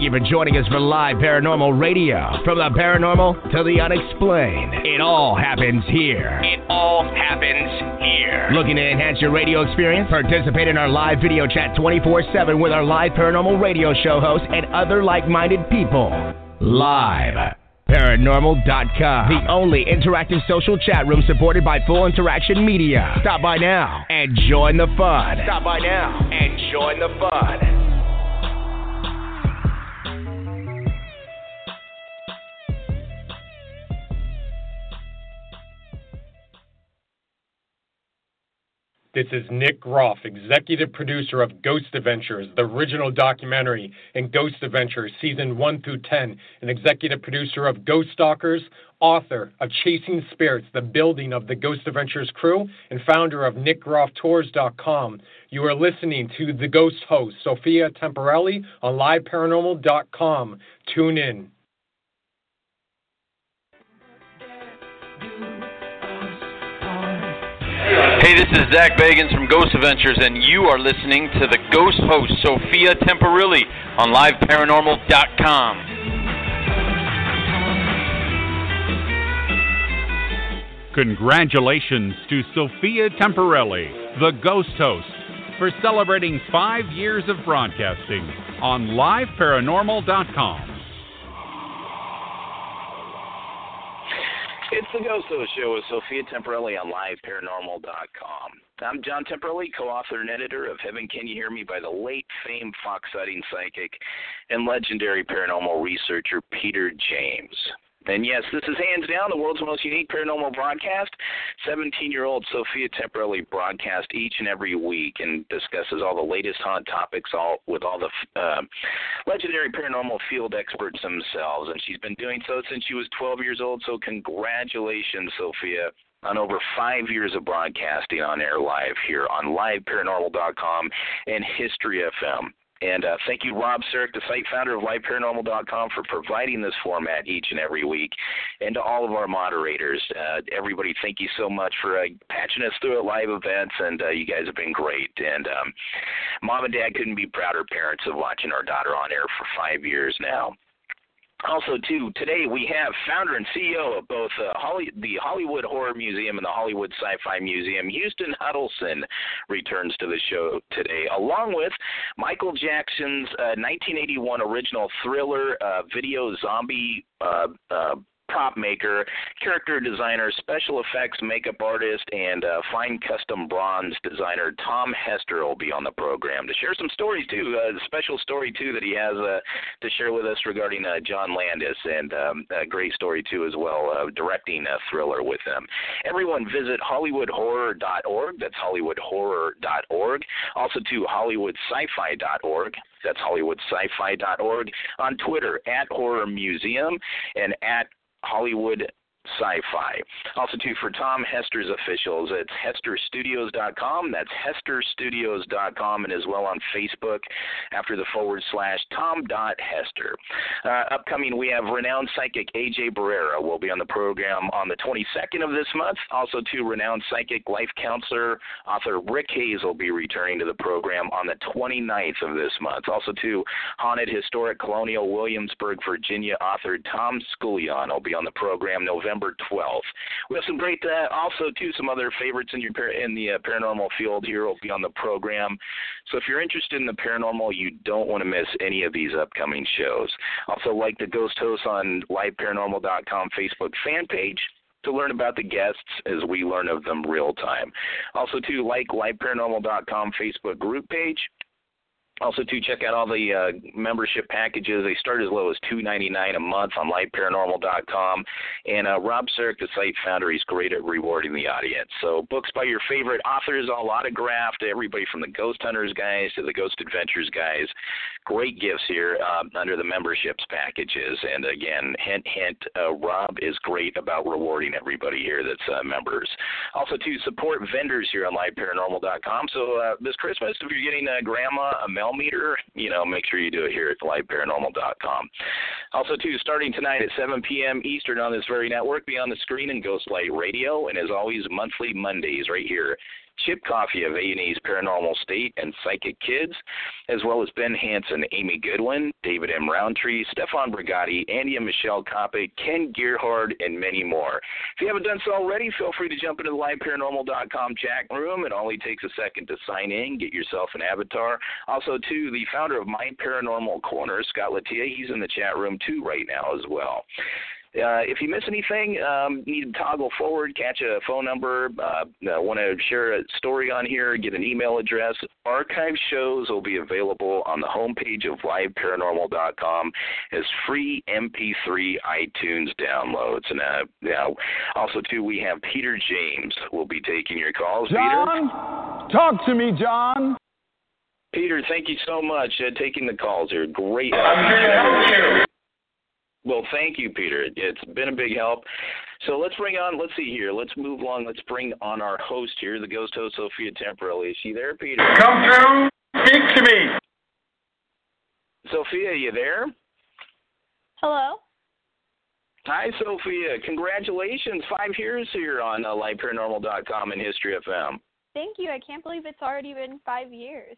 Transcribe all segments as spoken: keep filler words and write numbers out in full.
you for joining us for Live Paranormal Radio. From the paranormal to the unexplained, it all happens here. It all happens here. Looking to enhance your radio experience? Participate in our live video chat twenty-four seven with our Live Paranormal Radio show hosts and other like-minded people. Live Paranormal dot com, the only interactive social chat room supported by Full Interaction Media. Stop by now and join the fun. Stop by now and join the fun. This is Nick Groff, executive producer of Ghost Adventures, the original documentary, and Ghost Adventures Season one through ten, and executive producer of Ghost Stalkers, author of Chasing Spirits, the building of the Ghost Adventures crew, and founder of Nick Groff Tours dot com. You are listening to the Ghost host, Sophia Temporelli, on Live Paranormal dot com. Tune in. Hey, this is Zach Bagans from Ghost Adventures, and you are listening to the Ghost host, Sophia Temporelli, on Live Paranormal dot com. Congratulations to Sophia Temporelli, the Ghost host, for celebrating five years of broadcasting on Live Paranormal dot com. It's the Ghost Host Show with Sophia Temporelli on Live Paranormal dot com. I'm John Temporelli, co-author and editor of Heaven Can You Hear Me by the late famed fox sighting psychic and legendary paranormal researcher Peter James. And yes, this is hands down the world's most unique paranormal broadcast. seventeen-year-old Sophia Temporelli broadcasts each and every week and discusses all the latest hot topics all with all the uh, legendary paranormal field experts themselves. And she's been doing so since she was twelve years old, so congratulations, Sophia, on over five years of broadcasting on air live here on Live Paranormal dot com and History F M. And uh, thank you, Rob Sarek, the site founder of Live Paranormal dot com, for providing this format each and every week. And to all of our moderators, uh, everybody, thank you so much for uh, patching us through at live events, and uh, you guys have been great. And um, Mom and Dad couldn't be prouder parents of watching our daughter on air for five years now. Also, too, today we have founder and C E O of both uh, Holly, the Hollywood Horror Museum and the Hollywood Sci-Fi Museum, Houston Huddleston, returns to the show today, along with Michael Jackson's uh, nineteen eighty-one original thriller uh, video zombie uh, uh, prop maker, character designer, special effects makeup artist, and uh, fine custom bronze designer Tom Hester will be on the program to share some stories, too, a uh, special story, too, that he has uh, to share with us regarding uh, John Landis, and um, a great story, too, as well, uh, directing a thriller with him. Everyone visit Hollywood Horror dot org. That's Hollywood Horror dot org. Also, to Hollywood Sci Fi dot org. That's Hollywood Sci Fi dot org. On Twitter, at Horror Museum, and at Hollywood Sci-Fi. Also, too, for Tom Hester's officials, it's Hester Studios dot com. That's Hester Studios dot com, and as well on Facebook after the forward slash Tom dot Hester. Uh, upcoming, we have renowned psychic A J Barrera will be on the program on the twenty-second of this month. Also, too, renowned psychic life counselor author Rick Hayes will be returning to the program on the twenty-ninth of this month. Also, too, haunted historic colonial Williamsburg, Virginia author Tom Scullion will be on the program November twelfth. We have some great, uh, also, too, some other favorites in your in the uh, paranormal field here will be on the program. So if you're interested in the paranormal, you don't want to miss any of these upcoming shows. Also, like the Ghost Hosts on Live Paranormal dot com Facebook fan page to learn about the guests as we learn of them real time. Also, too, like Live Paranormal dot com Facebook group page. Also, to check out all the uh, membership packages. They start as low as two ninety-nine a month on Live Paranormal dot com. And uh, Rob Sarek, the site founder, he's great at rewarding the audience. So books by your favorite authors, all autographed, everybody from the Ghost Hunters guys to the Ghost Adventures guys. Great gifts here uh, under the memberships packages. And again, hint, hint, uh, Rob is great about rewarding everybody here that's uh, members. Also, to support vendors here on Live Paranormal dot com. So uh, this Christmas, if you're getting uh, Grandma a mail meter, you know, make sure you do it here at Live Paranormal dot com. Also, too, starting tonight at seven p.m. Eastern on this very network, be on the screen in Ghostlight Radio, and as always, monthly Mondays right here Chip Coffey of A and E's Paranormal State and Psychic Kids, as well as Ben Hansen, Amy Goodwin, David M. Roundtree, Stefan Brigatti, Andy and Michelle Kopic, Ken Gearhard, and many more. If you haven't done so already, feel free to jump into the live paranormal dot com chat room. It only takes a second to sign in, get yourself an avatar. Also, too, the founder of My Paranormal Corner, Scott Latia, he's in the chat room, too, right now as well. Uh, if you miss anything, um, need to toggle forward, catch a phone number, uh, uh, want to share a story on here, get an email address. Archive shows will be available on the homepage of live paranormal dot com as free M P three iTunes downloads. And uh, yeah, also, too, we have Peter James will be taking your calls. John, Peter? Talk to me, John. Peter, thank you so much uh, taking the calls. You're great. I'm here to help you. Well, thank you, Peter. It's been a big help. So let's bring on, let's see here. Let's move along. Let's bring on our host here, the ghost host, Sophia Temporelli. Is she there, Peter? Come through. Speak to me. Sophia, you there? Hello. Hi, Sophia. Congratulations. Five years here on uh, live paranormal dot com and History F M. Thank you. I can't believe it's already been five years.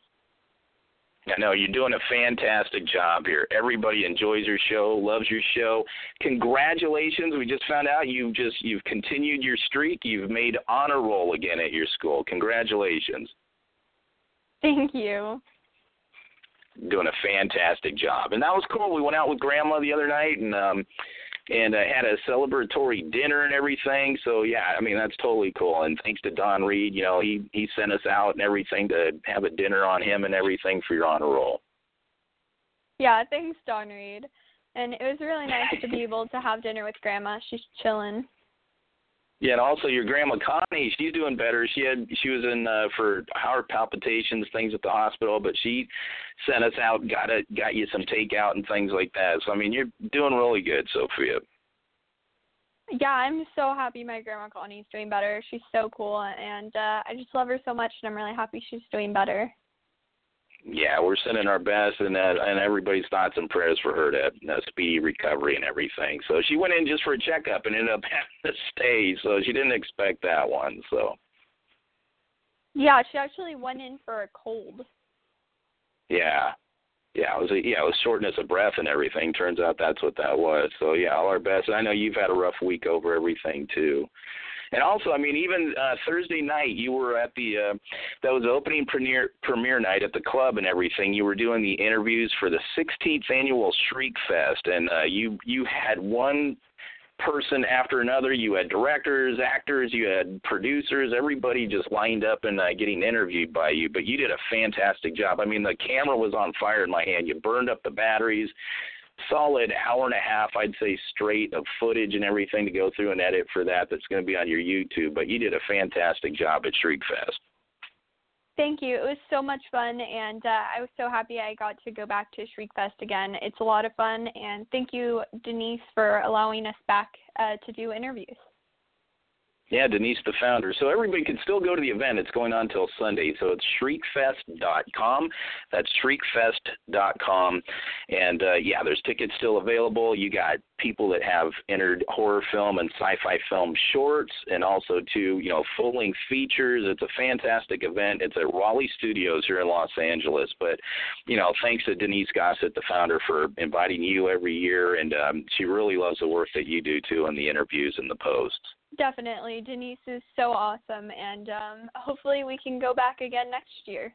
I know you're doing a fantastic job here. Everybody enjoys your show, loves your show. Congratulations! We just found out you've just you've continued your streak. You've made honor roll again at your school. Congratulations! Thank you. Doing a fantastic job, and that was cool. We went out with Grandma the other night, and um, and uh, had a celebratory dinner and everything. So yeah, I mean that's totally cool. And thanks to Don Reed, you know, he he sent us out and everything to have a dinner on him and everything for your honor roll. Yeah, thanks, Don Reed. And it was really nice to be able to have dinner with Grandma. She's chilling. Yeah, and also your grandma Connie, she's doing better. She had she was in uh, for heart palpitations, things at the hospital, but she sent us out, got a, got you some takeout and things like that. So I mean, you're doing really good, Sophia. Yeah, I'm so happy my grandma Connie's doing better. She's so cool, and uh, I just love her so much, and I'm really happy she's doing better. Yeah, we're sending our best and uh, and everybody's thoughts and prayers for her to uh, speedy recovery and everything. So she went in just for a checkup and ended up having to stay, so she didn't expect that one. So yeah, she actually went in for a cold. Yeah, yeah, it was a, yeah, it was shortness of breath and everything. Turns out that's what that was. So yeah, all our best. I know you've had a rough week over everything too. And also, I mean, even uh, Thursday night, you were at the, uh, that was the opening premiere, premiere night at the club and everything. You were doing the interviews for the sixteenth annual Shriek Fest, and uh, you you had one person after another. You had directors, actors, you had producers, everybody just lined up and uh, getting interviewed by you. But you did a fantastic job. I mean, the camera was on fire in my hand. You burned up the batteries. Solid hour and a half, I'd say, straight of footage and everything to go through and edit for that. That's going to be on your YouTube. But you did a fantastic job at Shriek Fest. Thank you. It was so much fun, and uh, I was so happy I got to go back to Shriek Fest again. It's a lot of fun, and thank you, Denise, for allowing us back uh, to do interviews. Yeah, Denise, the founder. So everybody can still go to the event. It's going on until Sunday. So it's shriek fest dot com. That's shriek fest dot com. And, uh, yeah, there's tickets still available. You got people that have entered horror film and sci-fi film shorts, and also, too, you know, full-length features. It's a fantastic event. It's at Raleigh Studios here in Los Angeles. But, you know, thanks to Denise Gossett, the founder, for inviting you every year. And um, she really loves the work that you do, too, in the interviews and the posts. Definitely. Denise is so awesome, and um, hopefully we can go back again next year.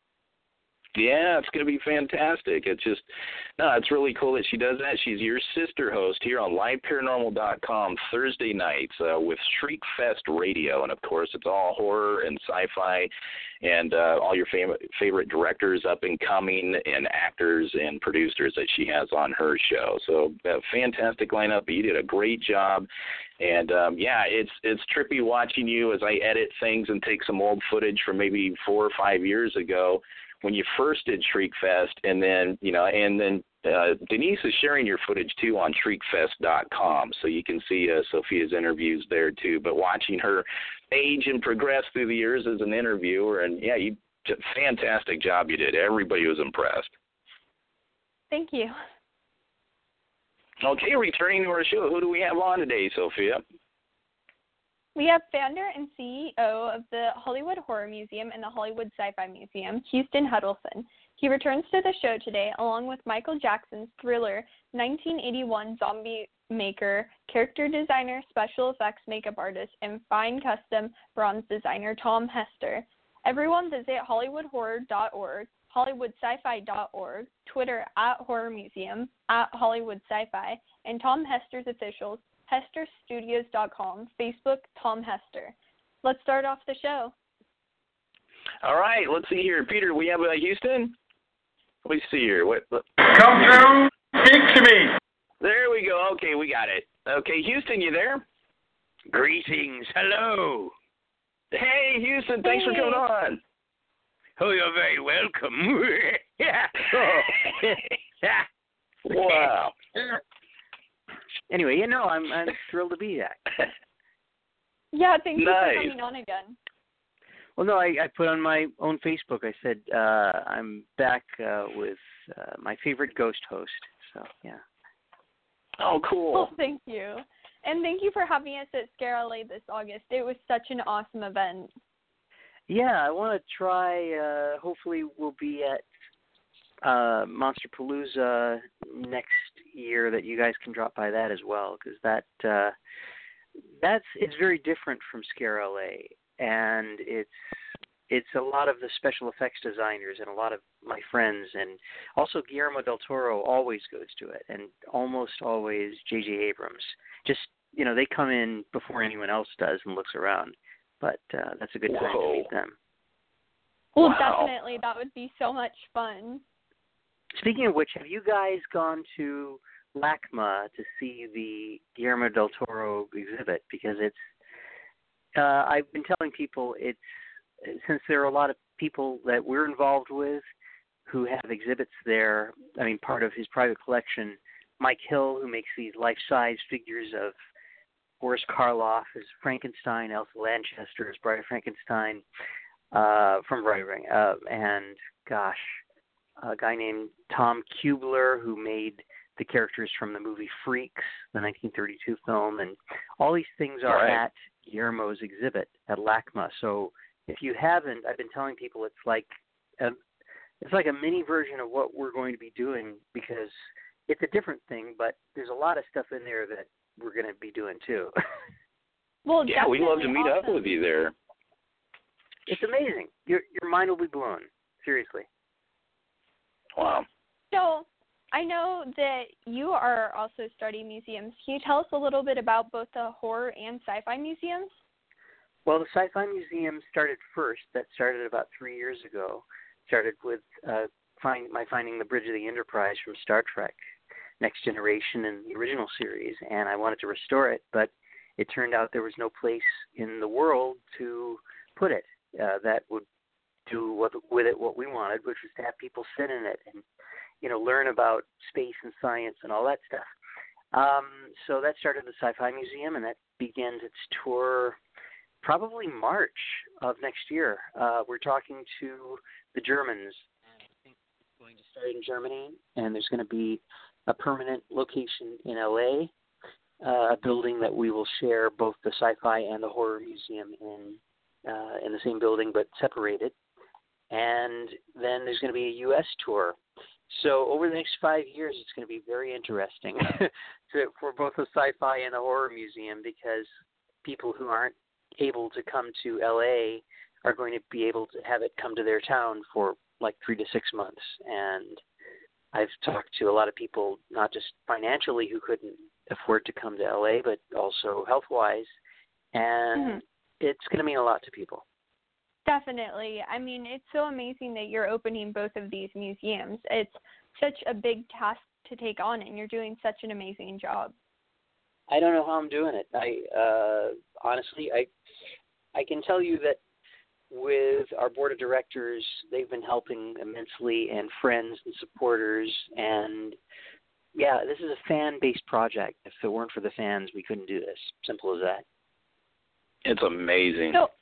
Yeah, it's going to be fantastic. It's just, no, it's really cool that she does that. She's your sister host here on live paranormal dot com Thursday nights uh, with Shriek Fest Radio. And, of course, it's all horror and sci-fi and uh, all your fam- favorite directors up and coming and actors and producers that she has on her show. So a fantastic lineup. You did a great job. And, um, yeah, it's it's trippy watching you as I edit things and take some old footage from maybe four or five years ago when you first did Shriek Fest, and then, you know, and then uh, Denise is sharing your footage, too, on shriek fest dot com, so you can see uh, Sophia's interviews there, too. But watching her age and progress through the years as an interviewer, and, yeah, you did a fantastic job you did. Everybody was impressed. Thank you. Okay, returning to our show, who do we have on today, Sophia? We have founder and C E O of the Hollywood Horror Museum and the Hollywood Sci-Fi Museum, Houston Huddleston. He returns to the show today along with Michael Jackson's thriller nineteen eighty-one zombie maker, character designer, special effects makeup artist, and fine custom bronze designer Tom Hester. Everyone visit hollywood horror dot org, hollywood sci fi dot org, Twitter at Horror Museum, at Hollywood Sci-Fi, and Tom Hester's officials, hester studios dot com, Facebook, Tom Hester. Let's start off the show. All right, let's see here. Peter, we have uh, Houston? Let me see here. What, what? Come through. Speak to me. There we go. Okay, we got it. Okay, Houston, you there? Greetings. Hello. Hey, Houston, thanks hey. for coming on. Oh, you're very welcome. Wow. Anyway, you know, I'm I'm thrilled to be back. Yeah, thank you Nice. for coming on again. Well, no, I, I put on my own Facebook. I said uh, I'm back uh, with uh, my favorite ghost host. So yeah. Oh, cool. Well, thank you. And thank you for having us at Scare L A this August. It was such an awesome event. Yeah, I want to try. Uh, hopefully, we'll be at uh, Monsterpalooza next year. That you guys can drop by that as well, because that uh, that's it's very different from Scare L A, and it's it's a lot of the special effects designers and a lot of my friends, and also Guillermo del Toro always goes to it, and almost always J J Abrams. Just, you know, they come in before anyone else does and looks around. But uh, that's a good time Whoa. to meet them. Well, Wow. definitely. That would be so much fun. Speaking of which, have you guys gone to LACMA to see the Guillermo del Toro exhibit? Because it's, uh, I've been telling people it's, since there are a lot of people that we're involved with who have exhibits there, I mean, part of his private collection, Mike Hill, who makes these life-size figures of Boris Karloff as Frankenstein, Elsa Lanchester as Bride of Frankenstein, uh, from Bride of Frankenstein, uh, and, gosh, a guy named Tom Kubler, who made the characters from the movie Freaks, the nineteen thirty-two film, and all these things are Right. at Guillermo's exhibit at LACMA. So if you haven't, I've been telling people it's like a, it's like a mini version of what we're going to be doing, because it's a different thing, but there's a lot of stuff in there that we're going to be doing too. Well, Yeah, we'd love to meet awesome. up with you there. It's amazing. Your your mind will be blown. Seriously. Wow. So, I know that you are also starting museums. Can you tell us a little bit about both the horror and sci-fi museums? Well, the Sci-Fi Museum started first. That started about three years ago. Started with uh, find, my finding the Bridge of the Enterprise from Star Trek, Next Generation, and the original series, and I wanted to restore it, but it turned out there was no place in the world to put it uh, that would do what, with it what we wanted, which was to have people sit in it and, you know, learn about space and science and all that stuff. Um, so that started the Sci-Fi Museum, and that begins its tour probably March of next year. Uh, we're talking to the Germans, and I think it's going to start in Germany, and there's going to be a permanent location in L A, uh, a building that we will share both the Sci-Fi and the Horror Museum in uh, in the same building but separated. And then there's going to be a U S tour. So over the next five years, it's going to be very interesting to, for both the Sci-Fi and the Horror Museum, because people who aren't able to come to L A are going to be able to have it come to their town for like three to six months. And I've talked to a lot of people, not just financially, who couldn't afford to come to L A, but also health-wise. And Mm-hmm. it's going to mean a lot to people. Definitely. I mean, it's so amazing that you're opening both of these museums. It's such a big task to take on, and you're doing such an amazing job. I don't know how I'm doing it. I uh, honestly, I I can tell you that with our board of directors, they've been helping immensely, and friends and supporters. And yeah, this is a fan-based project. If it weren't for the fans, we couldn't do this. Simple as that. It's amazing. So,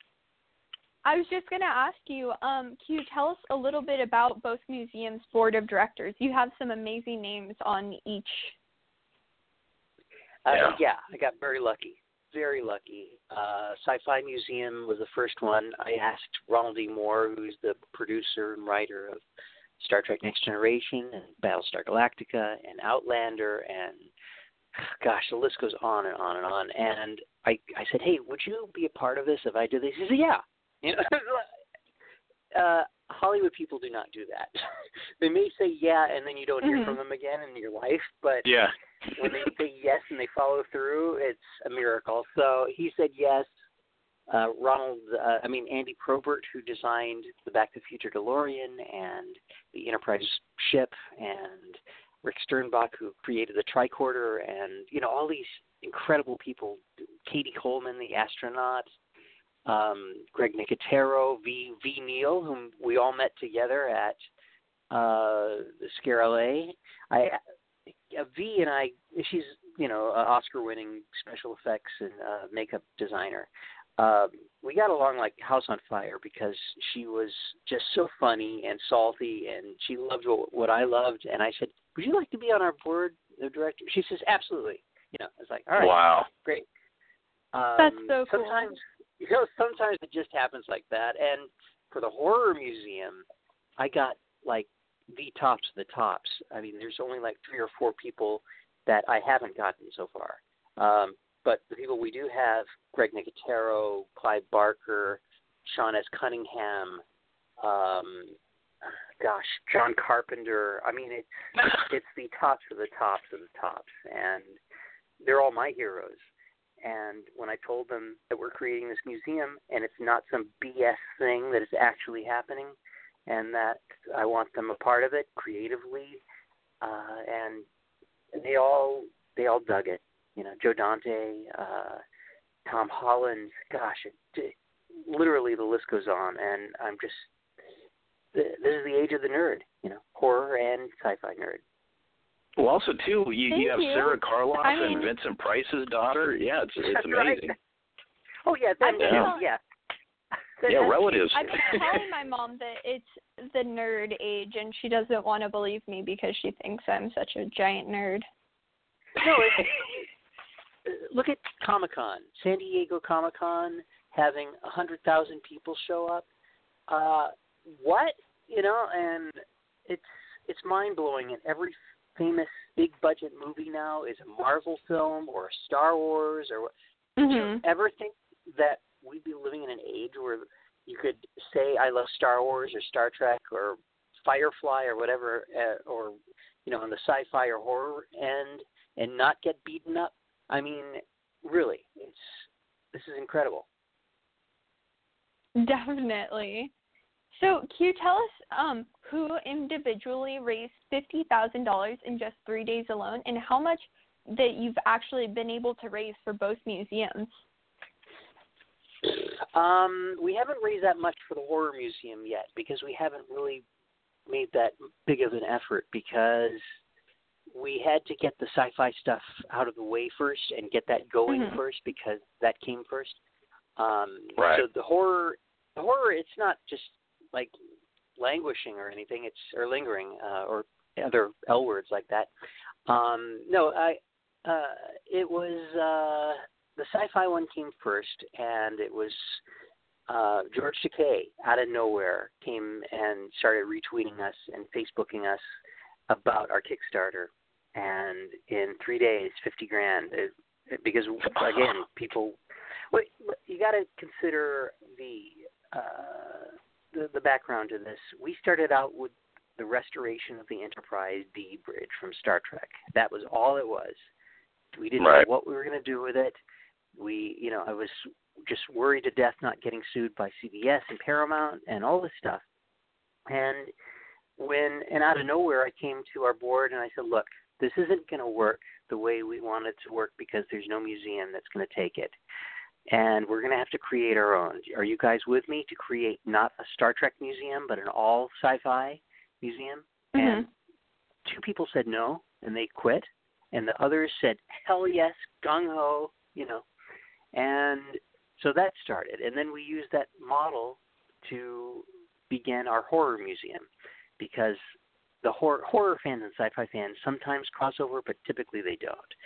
I was just going to ask you, um, can you tell us a little bit about both museums' board of directors? You have some amazing names on each. Uh, Yeah. yeah, I got very lucky. very lucky. Uh, Sci-Fi Museum was the first one. I asked Ronald D. Moore, who's the producer and writer of Star Trek Next Generation and Battlestar Galactica and Outlander, and gosh, the list goes on and on and on. And I, I said, hey, would you be a part of this if I did this? He said, yeah. You know, uh, Hollywood people do not do that. They may say yeah, and then you don't hear mm-hmm. from them again in your life, but yeah. when they say yes and they follow through, it's a miracle. So he said yes. Uh, Ronald, uh, I mean, Andy Probert, who designed the Back to the Future DeLorean and the Enterprise ship, and Rick Sternbach, who created the tricorder, and, you know, all these incredible people, Katie Coleman, the astronaut, um, Greg Nicotero, V. V. Neal, whom we all met together at uh, Scare L A. I, uh, V and I, she's, you know, an Oscar-winning special effects and uh, makeup designer. Uh, we got along like house on fire because she was just so funny and salty, and she loved what, what I loved. And I said, would you like to be on our board of directors? She says, absolutely. You know, I was like, all right, wow, great. Um, That's so cool. Sometimes, you know, sometimes it just happens like that. And for the horror museum, I got like the tops of the tops. I mean, there's only like three or four people that I haven't gotten so far. Um, But the people we do have, Greg Nicotero, Clive Barker, Sean S. Cunningham, um, gosh, John Carpenter. I mean, it's, it's the tops of the tops of the tops. And they're all my heroes. And when I told them that we're creating this museum and it's not some B S thing, that is actually happening, and that I want them a part of it creatively, uh, and they all they all dug it. You know, Joe Dante, uh, Tom Holland, gosh, it, it, literally the list goes on. And I'm just, this is the age of the nerd, you know, horror and sci-fi nerd. Well, also, too, you, you have you. Sarah Karloff I mean, and Vincent Price's daughter. Yeah, it's, it's amazing. Right. Oh, yeah, then, yeah. yeah. Yeah, relatives. I've been telling my mom that it's the nerd age, and she doesn't want to believe me because she thinks I'm such a giant nerd. No, it's... Look at Comic-Con, San Diego Comic-Con, having one hundred thousand people show up. Uh, what? You know, and it's it's mind-blowing. And every famous big-budget movie now is a Marvel film or a Star Wars. Or mm-hmm. Did you ever think that we'd be living in an age where you could say, I love Star Wars or Star Trek or Firefly or whatever, uh, or, you know, on the sci-fi or horror end, and not get beaten up? I mean, really, it's this is incredible. Definitely. So, can you tell us um, who individually raised fifty thousand dollars in just three days alone, and how much that you've actually been able to raise for both museums? Um, we haven't raised that much for the Horror Museum yet because we haven't really made that big of an effort, because we had to get the sci-fi stuff out of the way first and get that going mm-hmm. first, because that came first. Um, right. So the horror, the horror, it's not just like languishing or anything. It's or lingering uh, or other L words like that. Um, no, I. Uh, it was uh, the sci-fi one came first, and it was uh, George Takei out of nowhere came and started retweeting us and Facebooking us about our Kickstarter. And in three days, fifty grand. It, it, because again, people, well, you got to consider the, uh, the the background to this. We started out with the restoration of the Enterprise D bridge from Star Trek. That was all it was. We didn't right. know what we were going to do with it. We, you know, I was just worried to death not getting sued by C B S and Paramount and all this stuff. And when and out of nowhere, I came to our board and I said, look, this isn't going to work the way we want it to work, because there's no museum that's going to take it. And we're going to have to create our own. Are you guys with me to create not a Star Trek museum, but an all sci-fi museum? Mm-hmm. And two people said no, and they quit. And the others said, hell yes, gung-ho, you know. And so that started. And then we used that model to begin our horror museum, because the horror, horror fans and sci-fi fans sometimes cross over, but typically they don't.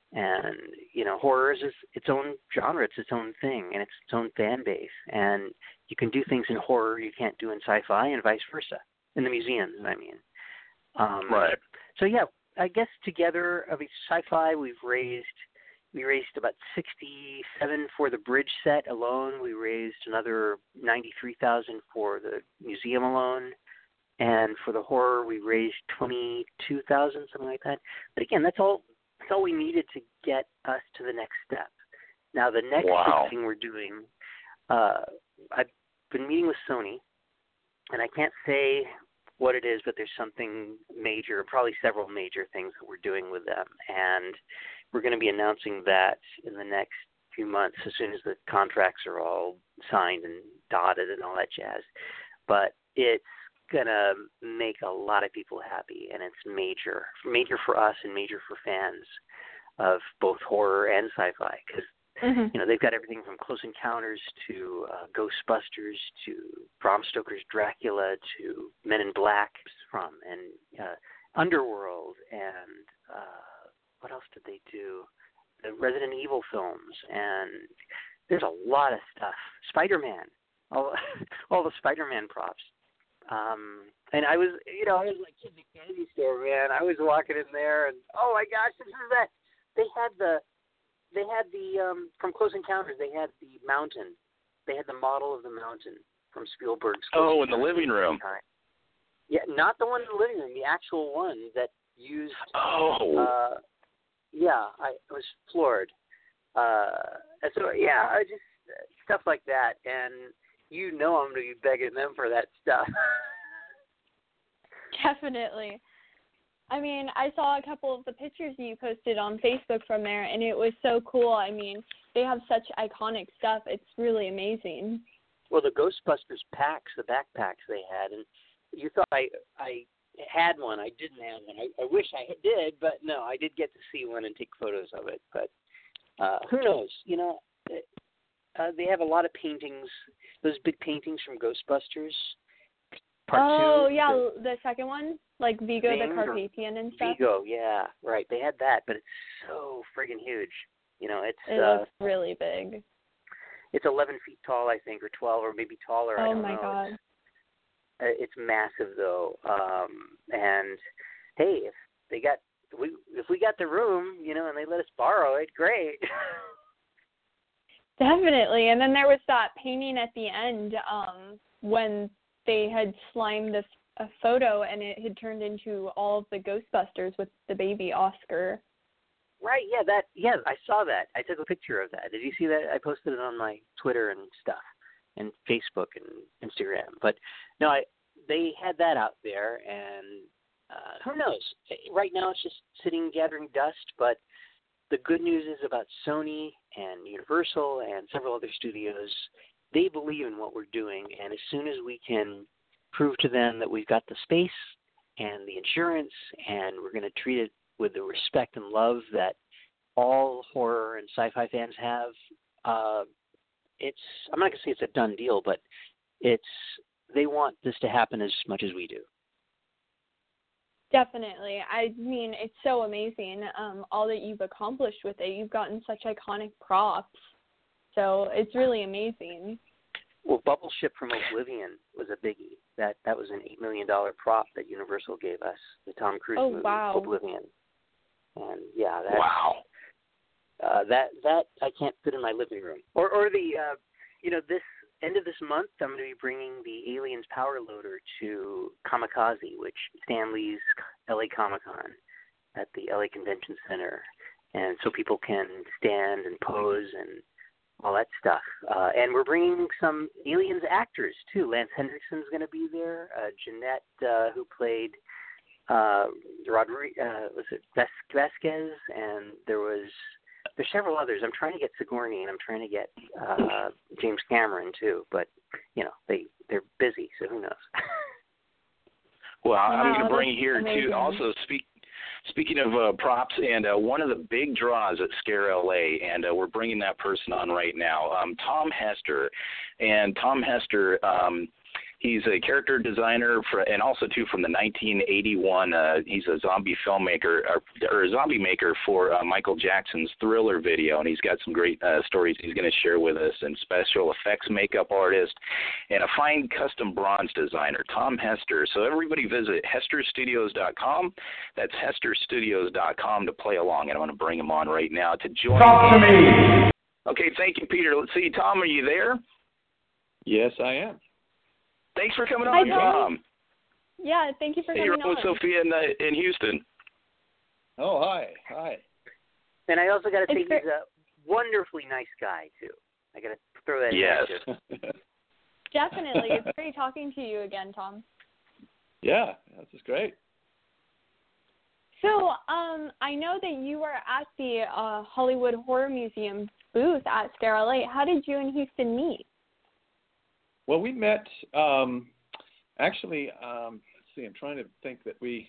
And, you know, horror is its own genre. It's its own thing, and it's its own fan base. And you can do things in horror you can't do in sci-fi, and vice versa, in the museums, I mean. Um, right. So, yeah, I guess together of each sci-fi, we've raised we raised about sixty-seven for the bridge set alone. We raised another ninety-three thousand for the museum alone. And for the horror, we raised twenty-two thousand, something like that. But again, that's all that's all we needed to get us to the next step. Now, the next wow. big thing we're doing, uh, I've been meeting with Sony, and I can't say what it is, but there's something major, probably several major things that we're doing with them. And we're going to be announcing that in the next few months as soon as the contracts are all signed and dotted and all that jazz. But it's going to make a lot of people happy, and it's major, major for us and major for fans of both horror and sci-fi, because mm-hmm. you know, they've got everything from Close Encounters to uh, Ghostbusters to Bram Stoker's Dracula to Men in Black from and uh, Underworld and uh, what else did they do? The Resident Evil films, and there's a lot of stuff. Spider-Man, all all the Spider-Man props. Um, and I was, you know, I was like in the candy store, man. I was walking in there, and oh my gosh, this is that. They had the, they had the um, from Close Encounters. They had the mountain. They had the model of the mountain from Spielberg's. Oh, in the living room. Yeah, not the one in the living room. The actual one that used. Oh. Uh, yeah, I was floored. Uh, and so yeah, I just stuff like that, and. You know I'm going to be begging them for that stuff. Definitely. I mean, I saw a couple of the pictures you posted on Facebook from there, and it was so cool. I mean, they have such iconic stuff. It's really amazing. Well, the Ghostbusters packs, the backpacks they had, and you thought I I had one. I didn't have one. I, I wish I did, but no, I did get to see one and take photos of it. But uh, who knows? You know, uh, they have a lot of paintings. Those big paintings from Ghostbusters. Part oh, two, yeah, the, the second one? Like Vigo the Carpathian and stuff? Vigo, yeah, right. They had that, but it's so friggin' huge. You know, it's... It uh, looks really big. It's eleven feet tall, I think, or twelve, or maybe taller. Oh, I don't my know. God. It's, it's massive, though. Um, and, hey, if they got... We, if we got the room, you know, and they let us borrow it, great. Definitely. And then there was that painting at the end um, when they had slimed this, a photo and it had turned into all of the Ghostbusters with the baby Oscar. Right, yeah, that, yeah, I saw that. I took a picture of that. Did you see that? I posted it on my Twitter and stuff, and Facebook and Instagram. But, no, I they had that out there, and uh, who knows? Right now it's just sitting gathering dust, but the good news is about Sony and Universal and several other studios, they believe in what we're doing, and as soon as we can prove to them that we've got the space and the insurance and we're going to treat it with the respect and love that all horror and sci-fi fans have, uh, it's, I'm not going to say it's a done deal, but it's, they want this to happen as much as we do. Definitely. I mean, it's so amazing, um, all that you've accomplished with it. You've gotten such iconic props. So it's really amazing. Well, Bubble Ship from Oblivion was a biggie. That that was an eight million dollars prop that Universal gave us, the Tom Cruise oh, movie, wow. Oblivion. And, yeah, that's, wow. Uh, that, that I can't fit in my living room. Or, or the, uh, you know, this end of this month, I'm going to be bringing the Aliens Power Loader to Kamikaze, which Stan Lee's L A Comic-Con at the L A Convention Center. And so people can stand and pose and all that stuff. Uh, and we're bringing some Aliens actors, too. Lance Henriksen's going to be there. Uh, Jeanette, uh, who played uh, Rodri- uh, was it Ves- Vasquez, and there was... There's several others. I'm trying to get Sigourney, and I'm trying to get uh, James Cameron, too. But, you know, they, they're busy, so who knows? Well, wow, I'm going to bring here, amazing. too, also speak, speaking of uh, props, and uh, one of the big draws at Scare L A, and uh, we're bringing that person on right now, um, Tom Hester. And Tom Hester, um, He's a character designer for, and also too from the nineteen eighty-one. Uh, he's a zombie filmmaker or, or a zombie maker for uh, Michael Jackson's Thriller video, and he's got some great uh, stories he's going to share with us. And special effects makeup artist, and a fine custom bronze designer, Tom Hester. So everybody visit Hester Studios dot com. That's Hester Studios dot com to play along, and I'm going to bring him on right now to join. Talk to me. Okay, thank you, Peter. Let's see, Tom, are you there? Yes, I am. Thanks for coming Hi, on, Tom. Tom. Yeah, thank you for hey, coming you're on. with Sophia in, uh, in Houston. Oh, hi. Hi. And I also got to say, It's he's fair- a wonderfully nice guy, too. I got to throw that Yes. in there, too. Definitely. It's great talking to you again, Tom. Yeah, this is great. So, um, I know that you were at the uh, Hollywood Horror Museum booth at Sterile eight. How did you and Houston meet? Well, we met, um, actually, um, let's see, I'm trying to think that we,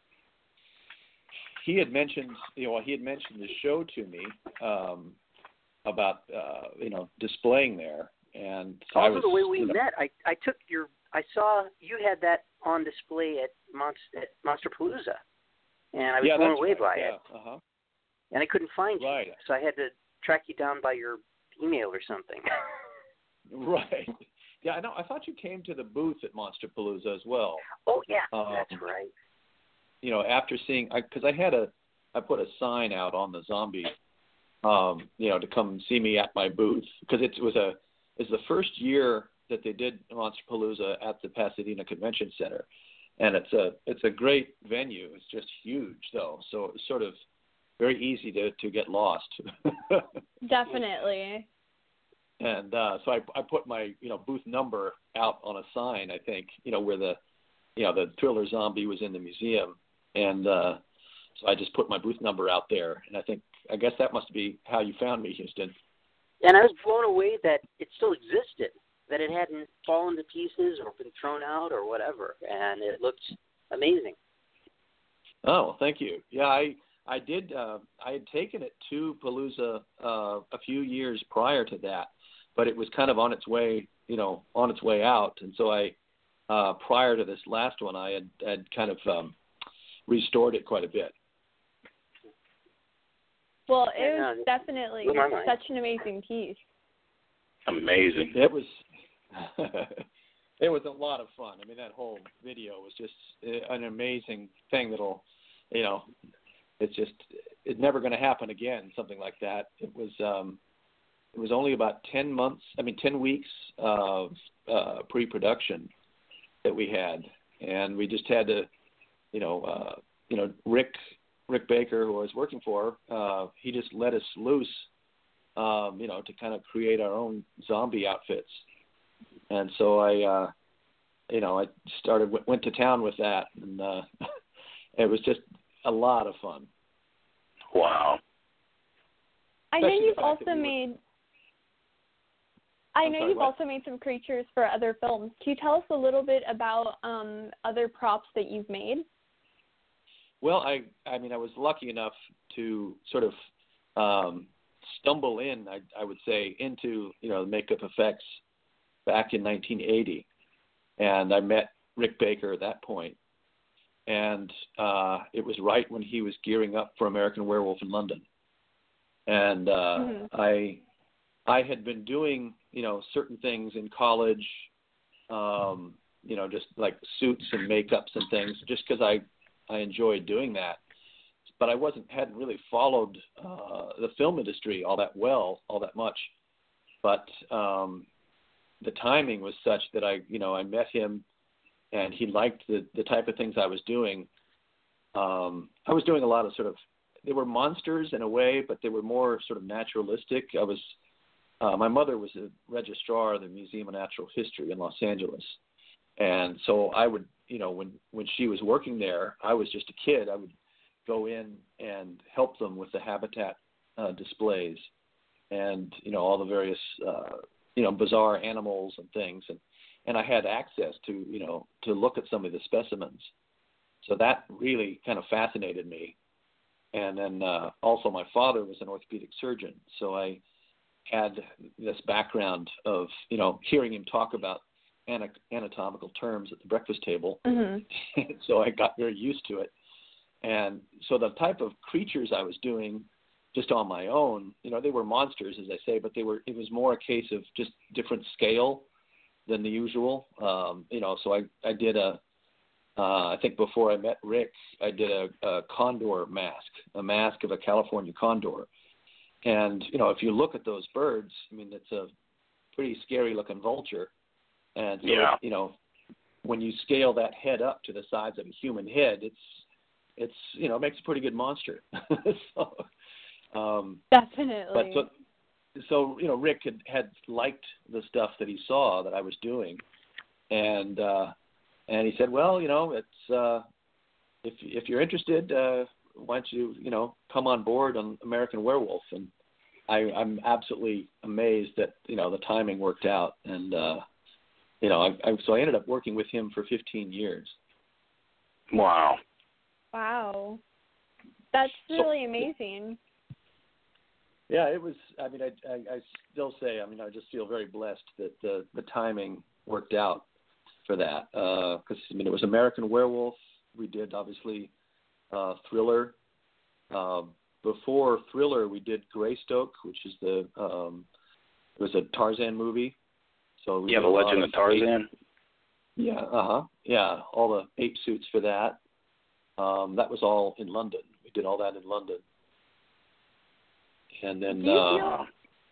he had mentioned, you know, he had mentioned the show to me um, about, uh, you know, displaying there. And so Also, I was, the way we you know, met, I, I took your, I saw you had that on display at, Monst- at Monsterpalooza, and I was yeah, blown that's away right, by yeah, it, uh-huh. and I couldn't find you, Right. so I had to track you down by your email or something. Right. Yeah, I know. I thought you came to the booth at Monsterpalooza as well. Oh, yeah, Um, that's right. You know, after seeing, because I, I had a, I put a sign out on the zombie, um, you know, to come see me at my booth, because it was a, it's the first year that they did Monsterpalooza at the Pasadena Convention Center, and it's a, it's a great venue. It's just huge, though, so it's sort of very easy to, to get lost. Definitely. And uh, so I, I put my, you know, booth number out on a sign, I think, you know, where the, you know, the Thriller zombie was in the museum. And uh, so I just put my booth number out there. And I think, I guess that must be how you found me, Houston. And I was blown away that it still existed, that it hadn't fallen to pieces or been thrown out or whatever. And it looked amazing. Oh, thank you. Yeah, I, I did, uh, I had taken it to Palooza uh, a few years prior to that, but it was kind of on its way, you know, on its way out. And so I, uh, prior to this last one, I had, had kind of um, restored it quite a bit. Well, it Yeah, was no, definitely blew my mind. such an amazing piece. Amazing. It was, it was a lot of fun. I mean, that whole video was just an amazing thing that'll, you know, it's just, it's never going to happen again, something like that. It was, um, it was only about ten months, I mean, ten weeks of uh, pre-production that we had. And we just had to, you know, uh, you know, Rick, Rick Baker, who I was working for, uh, he just let us loose, um, you know, to kind of create our own zombie outfits. And so I, uh, you know, I started, went to town with that. And uh, it was just a lot of fun. Wow. I know Especially you've the fact also that we were- made. I I'm know sorry, you've what? also made some creatures for other films. Can you tell us a little bit about um, other props that you've made? Well, I, I mean, I was lucky enough to sort of um, stumble in, I, I would say, into, you know, makeup effects back in nineteen eighty. And I met Rick Baker at that point. And uh, it was right when he was gearing up for American Werewolf in London. And uh, Mm-hmm. I I had been doing, you know, certain things in college, um, you know, just like suits and makeups and things, just because I, I enjoyed doing that. But I wasn't hadn't really followed uh, the film industry all that well, all that much. But um, the timing was such that I, you know, I met him, and he liked the the type of things I was doing. Um, I was doing a lot of sort of, they were monsters in a way, but they were more sort of naturalistic. I was, uh, my mother was a registrar of the Museum of Natural History in Los Angeles. And so I would, you know, when, when she was working there, I was just a kid. I would go in and help them with the habitat uh, displays and, you know, all the various, uh, you know, bizarre animals and things. And, and I had access to, you know, to look at some of the specimens. So that really kind of fascinated me. And then uh, also my father was an orthopedic surgeon. So I had this background of, you know, hearing him talk about ana- anatomical terms at the breakfast table. Mm-hmm. So I got very used to it. And so the type of creatures I was doing just on my own, you know, they were monsters, as I say, but they were, it was more a case of just different scale than the usual. Um, you know, so I, I did a, uh, I think before I met Rick, I did a, a condor mask, a mask of a California condor. And, you know, if you look at those birds, I mean, it's a pretty scary looking vulture. And so, yeah. you know, when you scale that head up to the size of a human head, it's, it's, you know, it makes a pretty good monster. so, um, Definitely. But so, so, you know, Rick had, had liked the stuff that he saw that I was doing. And, uh, and he said, well, you know, it's, uh, if, if you're interested, uh, why don't you, you know, come on board on American Werewolf? And I, I'm absolutely amazed that, you know, the timing worked out. And, uh, you know, I, I, so I ended up working with him for fifteen years. Wow. Wow. That's really so, amazing. Yeah, it was, I mean, I, I, I still say, I mean, I just feel very blessed that the, the timing worked out for that. Because, uh, I mean, it was American Werewolf. We did, obviously, uh, Thriller. Uh, before Thriller, we did Greystoke, which is the, um, it was a Tarzan movie. So we yeah, The Legend of, of Tarzan. Ape, yeah, uh-huh. Yeah, all the ape suits for that. Um, that was all in London. We did all that in London. And then... Do you uh, feel,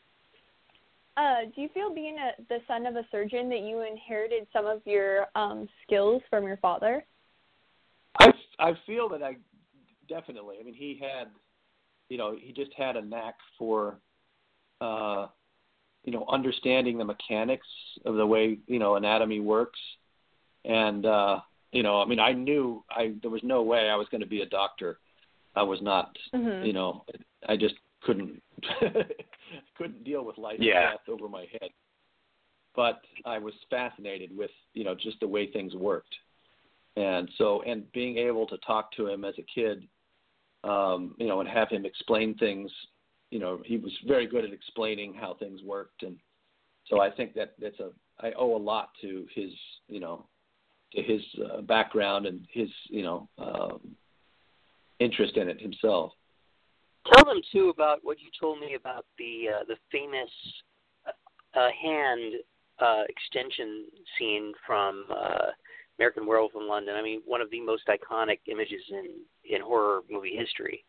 uh, do you feel being a, the son of a surgeon that you inherited some of your um, skills from your father? I, I feel that I definitely. I mean, he had, you know, he just had a knack for, uh, you know, understanding the mechanics of the way, you know, anatomy works. And, uh, you know, I mean, I knew I there was no way I was going to be a doctor. I was not, mm-hmm. you know, I just couldn't couldn't deal with life yeah. and death over my head. But I was fascinated with, you know, just the way things worked. And so, and being able to talk to him as a kid, um, you know, and have him explain things, you know, he was very good at explaining how things worked. And so I think that that's a, I owe a lot to his, you know, to his uh, background and his, you know, um, interest in it himself. Tell them too about what you told me about the uh, the famous uh, hand uh, extension scene from uh, American Werewolf in London. I mean, one of the most iconic images in, in horror movie history.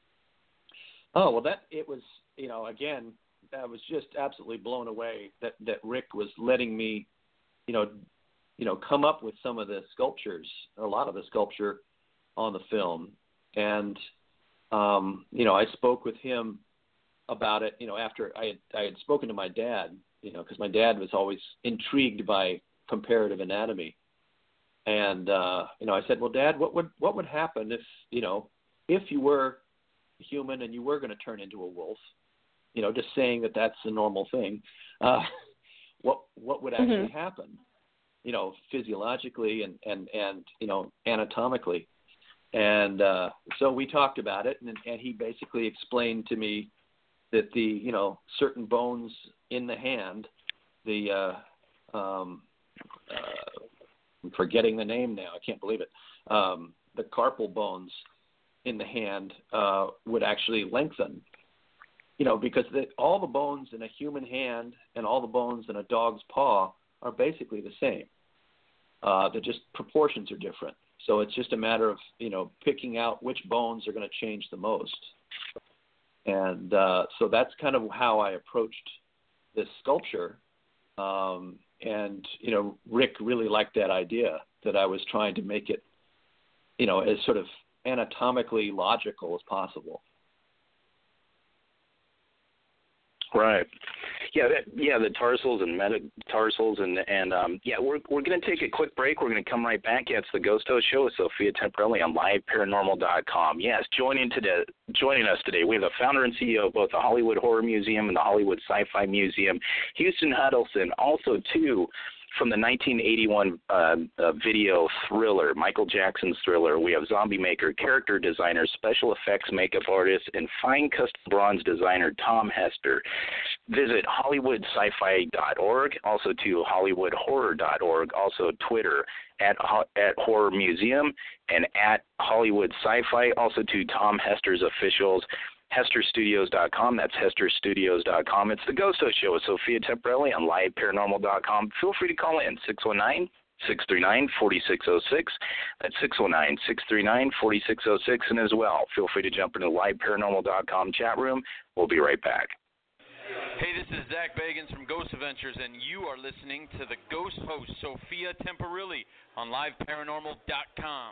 Oh, well, that, it was, you know, again, I was just absolutely blown away that, that Rick was letting me, you know, you know, come up with some of the sculptures, a lot of the sculpture on the film. And, um, you know, I spoke with him about it, you know, after I had, I had spoken to my dad, you know, because my dad was always intrigued by comparative anatomy. And, uh, you know, I said, well, Dad, what would what would happen if, you know, if you were human and you were going to turn into a wolf, you know, just saying that that's a normal thing, uh, what what would actually mm-hmm. happen, you know, physiologically and, and, and you know, anatomically. And uh, so we talked about it, and, and he basically explained to me that the, you know, certain bones in the hand, the, uh, um, uh, I'm forgetting the name now, I can't believe it, um, the carpal bones in the hand uh, would actually lengthen, you know, because the, all the bones in a human hand and all the bones in a dog's paw are basically the same. Uh, they're just proportions are different. So it's just a matter of, you know, picking out which bones are going to change the most. And uh, so that's kind of how I approached this sculpture. Um, and, you know, Rick really liked that idea that I was trying to make it, you know, as sort of anatomically logical as possible. Right. Yeah, that, yeah, the tarsals and metatarsals and and um, yeah, we're we're going to take a quick break. We're going to come right back. Yeah, it's the Ghost Host Show with Sophia Temporelli on live paranormal dot com. Yes, joining today, joining us today, we have the founder and C E O of both the Hollywood Horror Museum and the Hollywood Sci-Fi Museum, Houston Huddleston. Also, too, from the nineteen eighty-one uh, uh, video Thriller, Michael Jackson's Thriller. We have zombie maker, character designer, special effects makeup artist, and fine custom bronze designer Tom Hester. Visit Hollywood Sci Fi dot org, also to Hollywood Horror dot org, also Twitter at at Horror Museum and at Hollywood Sci-Fi, also to Tom Hester's officials, Hester Studios dot com. That's Hester Studios dot com. It's the Ghost Host Show with Sophia Temporelli on Live Paranormal dot com. Feel free to call in, six one nine, six three nine, four six zero six. That's six one nine, six three nine, four six zero six. And as well, feel free to jump into the Live Paranormal dot com chat room. We'll be right back. Hey, this is Zach Bagans from Ghost Adventures, and you are listening to the Ghost Host, Sophia Temperilli, on Live Paranormal dot com.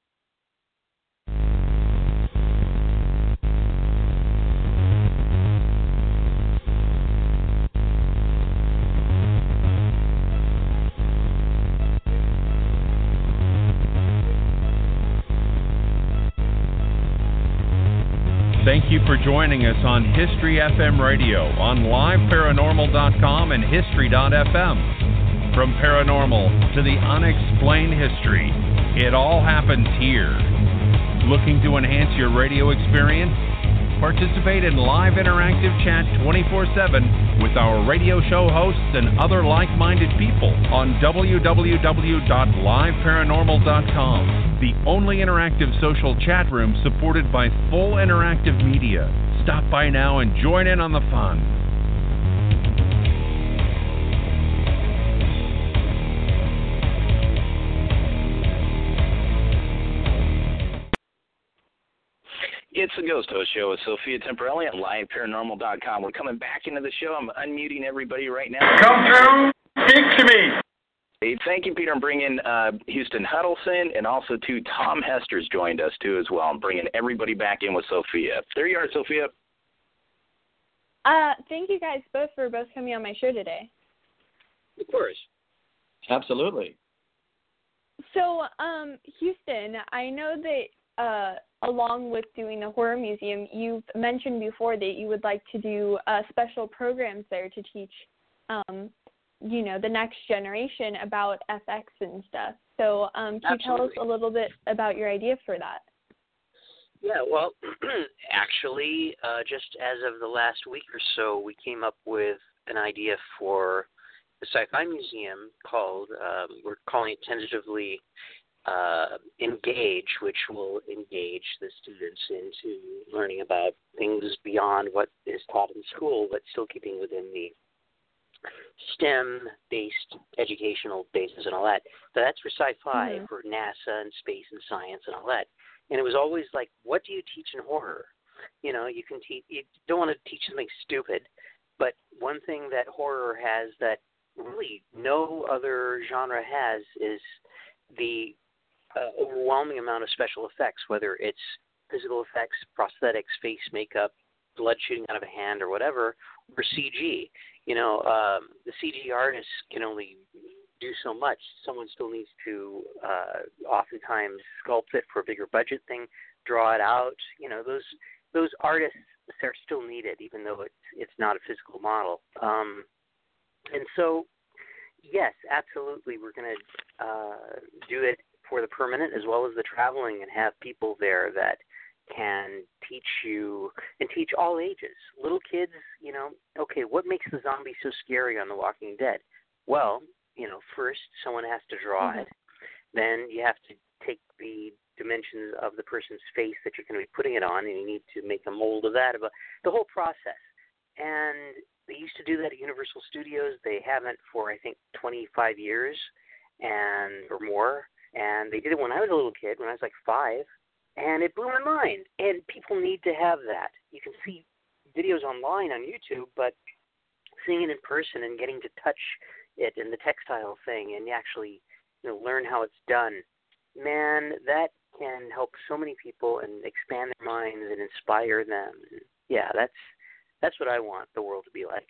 Thank you for joining us on History F M Radio on Live Paranormal dot com and History dot F M. From paranormal to the unexplained history, it all happens here. Looking to enhance your radio experience? Participate in live interactive chat twenty-four seven with our radio show hosts and other like-minded people on w w w dot live paranormal dot com, the only interactive social chat room supported by full interactive media. Stop by now and join in on the fun. It's the Ghost Host Show with Sophia Temporelli on Live Paranormal dot com. We're coming back into the show. I'm unmuting everybody right now. Come through, speak to me. Hey, thank you, Peter. I'm bringing uh, Houston Huddleston, and also, too, Tom Hester's joined us, too, as well. I'm bringing everybody back in with Sophia. There you are, Sophia. Uh, thank you guys both for both coming on my show today. Of course. Absolutely. So, um, Houston, I know that uh, along with doing the Horror Museum, you've mentioned before that you would like to do uh, special programs there to teach, um, you know, the next generation about F X and stuff. So um, can Absolutely. you tell us a little bit about your idea for that? Yeah, well, actually, uh, just as of the last week or so, we came up with an idea for the Sci-Fi Museum called, um, we're calling it tentatively uh, Engage, which will engage the students into learning about things beyond what is taught in school, but still keeping within the STEM-based educational basis and all that. So that's for sci-fi, mm-hmm. for NASA and space and science and all that. And it was always like, what do you teach in horror? You know, you can teach. You don't want to teach something stupid, but one thing that horror has that really no other genre has is the uh, overwhelming amount of special effects, whether it's physical effects, prosthetics, face makeup, blood shooting out of a hand or whatever, or C G. You know, um, the C G artists can only do so much. Someone still needs to uh, oftentimes sculpt it for a bigger budget thing, draw it out. You know, those those artists are still needed, even though it's it's not a physical model. Um, and so, yes, absolutely, we're going to uh, do it for the permanent as well as the traveling, and have people there that can teach you and teach all ages. Little kids, you know, okay, what makes the zombie so scary on The Walking Dead? Well, you know, first someone has to draw mm-hmm. it. Then you have to take the dimensions of the person's face that you're going to be putting it on, and you need to make a mold of that, about the whole process. And they used to do that at Universal Studios. They haven't for, I think, twenty-five years and or more. And they did it when I was a little kid, when I was like five. And it blew my mind. And people need to have that. You can see videos online on YouTube, but seeing it in person and getting to touch it and the textile thing and actually, you know, learn how it's done, man, that can help so many people and expand their minds and inspire them. Yeah, that's that's what I want the world to be like.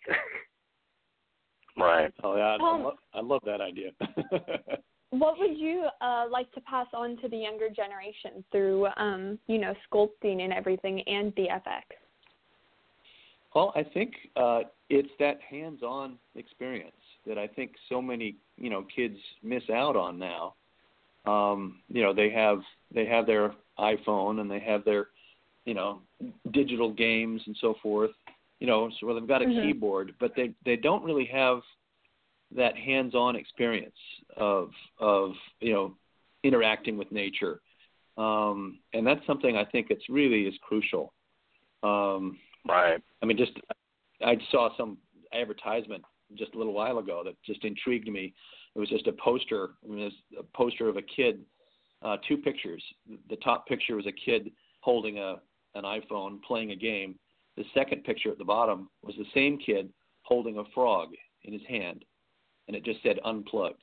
Right. Oh, yeah, I, um, I, love, I love that idea. What would you uh, like to pass on to the younger generation through, um, you know, sculpting and everything and the F X? Well, I think uh, it's that hands-on experience. that I think so many, you know, kids miss out on now. Um, you know, they have they have their iPhone and they have their, you know, digital games and so forth. You know, so they've got a mm-hmm. keyboard, but they they don't really have that hands-on experience of of you know interacting with nature, um, and that's something I think it's really is crucial. Um, right. I mean, just I saw some advertisement just a little while ago that just intrigued me. It was just a poster. I mean, it was a poster of a kid, uh, two pictures. The top picture was a kid holding a an iPhone playing a game. The second picture at the bottom was the same kid holding a frog in his hand, and it just said unplugged.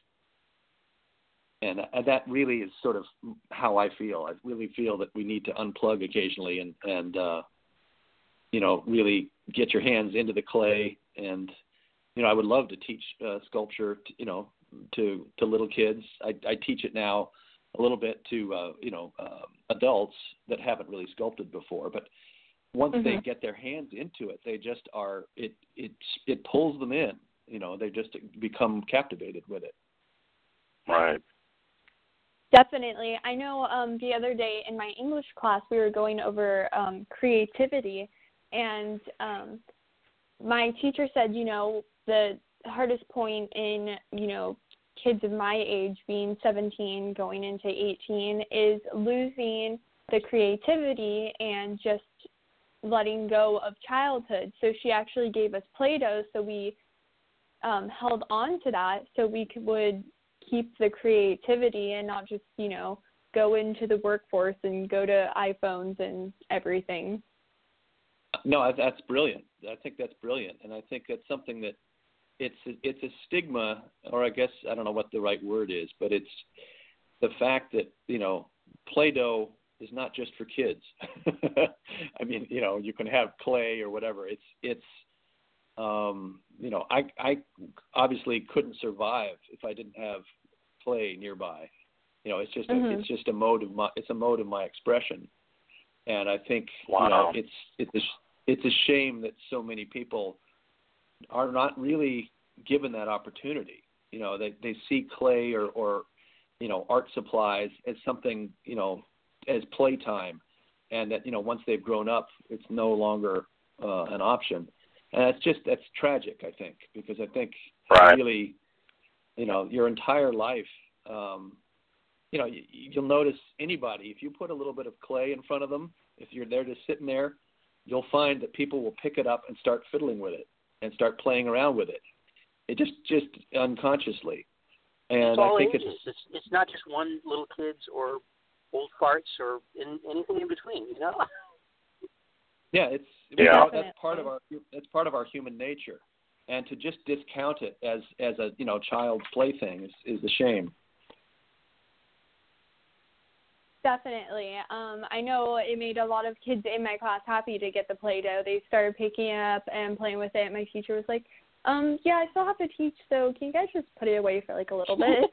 And uh, that really is sort of how I feel. I really feel that we need to unplug occasionally and, and uh, you know, really get your hands into the clay. And, you know, I would love to teach uh, sculpture, to, you know, to, to little kids. I, I teach it now a little bit to, uh, you know, uh, adults that haven't really sculpted before. But once mm-hmm. they get their hands into it, they just are, it, it, it pulls them in. You know, they just become captivated with it. Right. Definitely. I know um, the other day in my English class, we were going over um, creativity, and um, my teacher said, you know, the hardest point in, you know, kids of my age being seventeen going into eighteen is losing the creativity and just letting go of childhood. So she actually gave us Play-Doh, so we um, held on to that so we could, would keep the creativity and not just, you know, go into the workforce and go to iPhones and everything. No, that's brilliant. I think that's brilliant. And I think that's something that it's, it's a stigma, or I guess, I don't know what the right word is, but it's the fact that, you know, Play-Doh is not just for kids. I mean, you know, you can have clay or whatever. It's, it's, um, you know, I, I obviously couldn't survive if I didn't have clay nearby. You know, it's just, mm-hmm. a, it's just a mode of my, it's a mode of my expression. And I think, wow. you know, it's, it's, a, it's a shame that so many people are not really given that opportunity. You know, they, they see clay or, or, you know, art supplies as something, you know, as playtime, and that, you know, once they've grown up, it's no longer uh, an option. And that's just, that's tragic, I think, because I think right. really, you know, your entire life, um, you know, you, you'll notice anybody, if you put a little bit of clay in front of them, if you're there just sitting there, you'll find that people will pick it up and start fiddling with it and start playing around with it. It just, just unconsciously. And it's all I think ages. it's, it's, it's not just one little kids or old farts or in, anything in between, you know? Yeah, it's yeah. You know, that's part of our that's part of our human nature, and to just discount it as as a you know child's plaything is, is a shame. Definitely. Um, I know it made a lot of kids in my class happy to get the Play-Doh. They started picking it up and playing with it. My teacher was like, um, yeah, I still have to teach, so can you guys just put it away for like a little bit?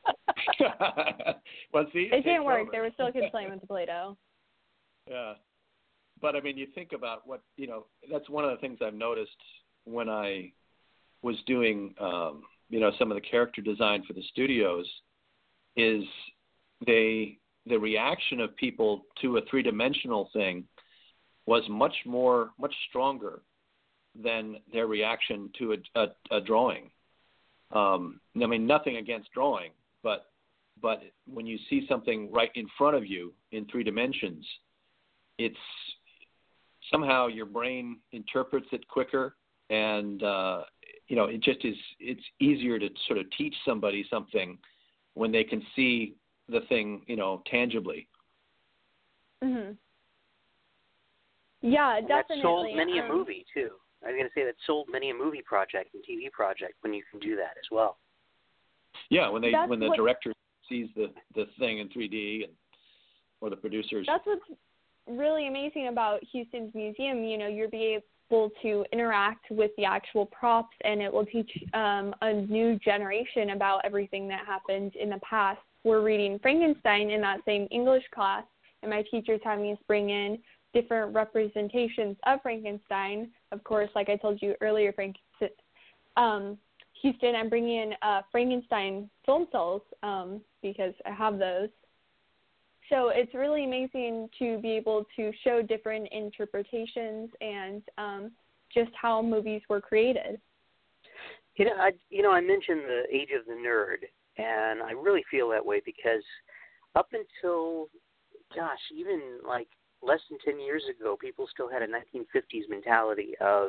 Well, see, it, it didn't work. There were still kids playing with the Play-Doh. Yeah. But, I mean, you think about what, you know, that's one of the things I've noticed when I was doing, um, you know, some of the character design for the studios is they, the reaction of people to a three-dimensional thing was much more, much stronger than their reaction to a, a, a drawing. Um, I mean, nothing against drawing, but but when you see something right in front of you in three dimensions, it's somehow your brain interprets it quicker, and uh, you know, it just is. It's easier to sort of teach somebody something when they can see the thing, you know, tangibly. Mhm. Yeah, and definitely. That sold many um, a movie too. I was going to say that sold many a movie project and T V project when you can do that as well. Yeah, when they That's when the what, director sees the, the thing in three D, and or the producers. That's what's really amazing about Houston's museum. You know, you'll be able to interact with the actual props, and it will teach um, a new generation about everything that happened in the past. We're reading Frankenstein in that same English class, and my teacher's having us bring in different representations of Frankenstein. Of course, like I told you earlier, Frank, um, Houston, I'm bringing in uh, Frankenstein film cells um, because I have those. So it's really amazing to be able to show different interpretations and um, just how movies were created. You know, I you know I mentioned the age of the nerd, and I really feel that way because up until, gosh, even like less than ten years ago, people still had a nineteen fifties mentality of,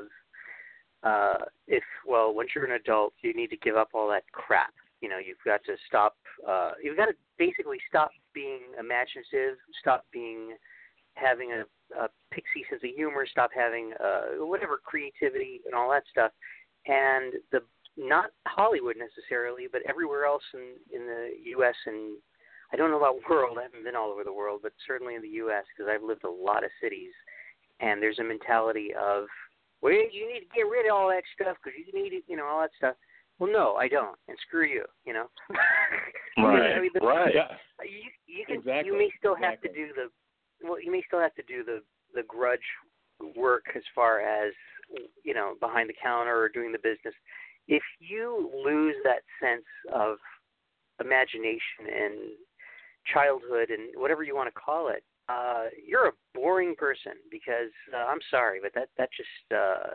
uh, if, well, once you're an adult, you need to give up all that crap. You know, you've got to stop, uh, you've got to basically stop being imaginative, stop being, having a, a pixie sense of humor, stop having uh, whatever creativity and all that stuff. And the, not Hollywood necessarily, but everywhere else in, in the U S and I don't know about world. I haven't been all over the world, but certainly in the U S because I've lived a lot of cities. And there's a mentality of, well, you need to get rid of all that stuff because you need it, you know, all that stuff. Well, no, I don't, and screw you, you know. Right, I mean, the, right. Yeah. You, you can, exactly. you may still have exactly. to do the, well, you may still have to do the, the grudge work as far as, you know, behind the counter or doing the business. If you lose that sense of imagination and childhood and whatever you want to call it, uh, you're a boring person because uh, I'm sorry, but that that just uh,